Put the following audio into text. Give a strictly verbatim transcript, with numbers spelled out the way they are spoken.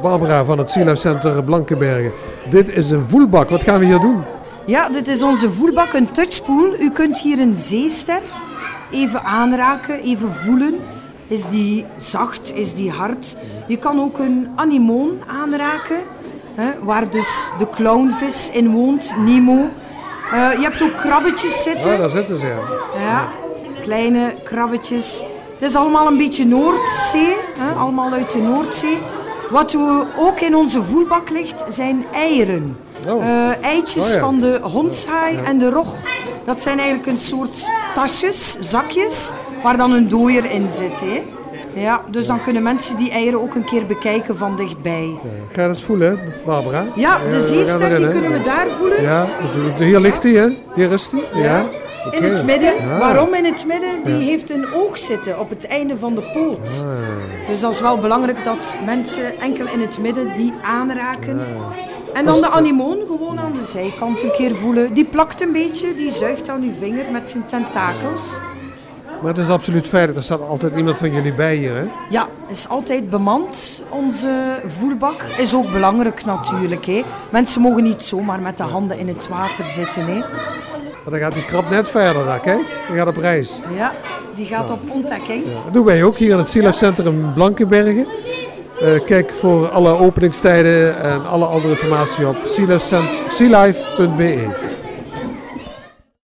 Barbara van het Sea Life Center Blankenberge. Dit is een voelbak. Wat gaan we hier doen? Ja, dit is onze voelbak, een touchpool. U kunt hier een zeester even aanraken, even voelen. Is die zacht, is die hard? Je kan ook een anemoon aanraken, hè, waar dus de clownvis in woont, Nemo. Uh, je hebt ook krabbetjes zitten. Ja, daar zitten ze, ja. Ja, kleine krabbetjes. Het is allemaal een beetje Noordzee, hè, allemaal uit de Noordzee. Wat we ook in onze voelbak ligt, zijn eieren. Oh. Uh, eitjes Oh, ja. van de hondshaai en de rog. Dat zijn eigenlijk een soort tasjes, zakjes, waar dan een dooier in zit. Hè. Ja, dus dan kunnen mensen die eieren ook een keer bekijken van dichtbij. Ja. Ga je eens voelen, Barbara? Ja, de we zeester gaan erin, die hè? kunnen we daar voelen. Ja, hier ligt hij, hè? Hier is hij. Ja. In Oké. het midden. Ja. Waarom in het midden? Die heeft een oog zitten op het einde van de poot. Ah. Dus dat is wel belangrijk dat mensen enkel in het midden die aanraken. En dan Dat de is- anemoon gewoon aan de zijkant een keer voelen. Die plakt een beetje, die zuigt aan uw vinger met zijn tentakels. Maar het is absoluut veilig. Er staat altijd iemand van jullie bij hier, hè? Ja, is altijd bemand. Onze voelbak is ook belangrijk natuurlijk. Hè. Mensen mogen niet zomaar met de handen in het water zitten. Hè. Maar dan gaat die krab net verder daar, kijk. Die gaat op reis. Ja, die gaat op ontdekking. Ja, dat doen wij ook hier in het Sea Life Center in Blankenberge. Uh, kijk voor alle openingstijden en alle andere informatie op sea life punt b e.